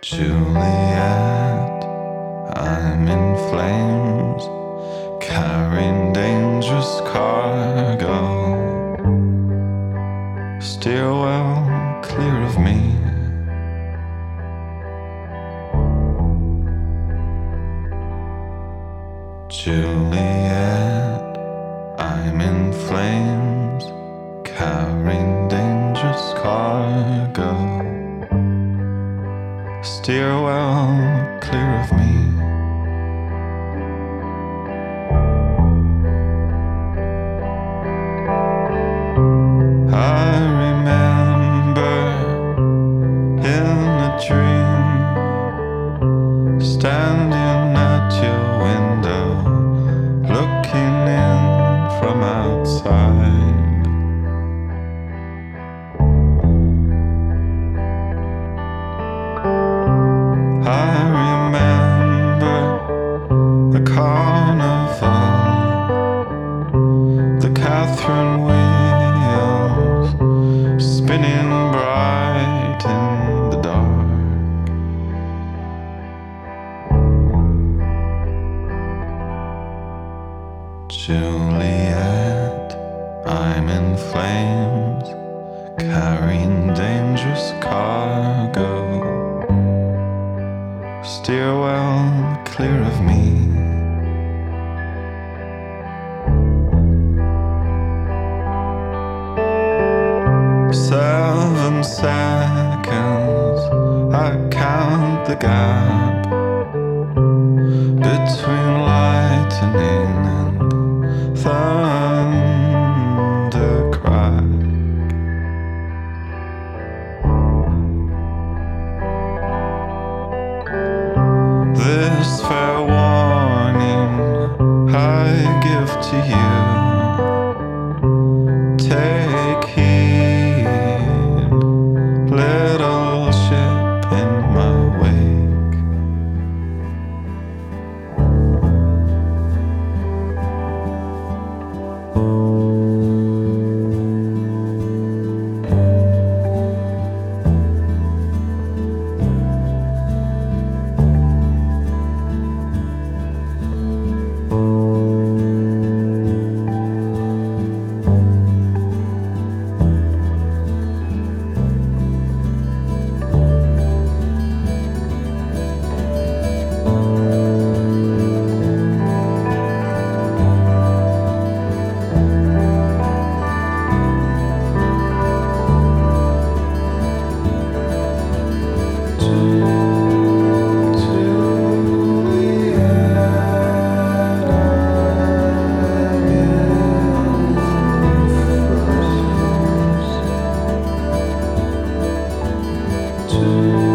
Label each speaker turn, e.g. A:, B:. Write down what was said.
A: Juliet, I'm in flames, carrying dangerous cargo. Steer well clear of me. Juliet, I'm in flames, carrying dangerous cargo. Steer well clear of me. I remember in a dream standing at your window, looking in from outside. I remember the carnival, the Catherine wheels spinning bright in the dark. Juliet, I'm in flames, carrying dangerous cargo. Steer well clear of me. 7 seconds, I count the gap between lightning and thunder crack. This fair warning I give to you. Take heed, little ship in my wake. To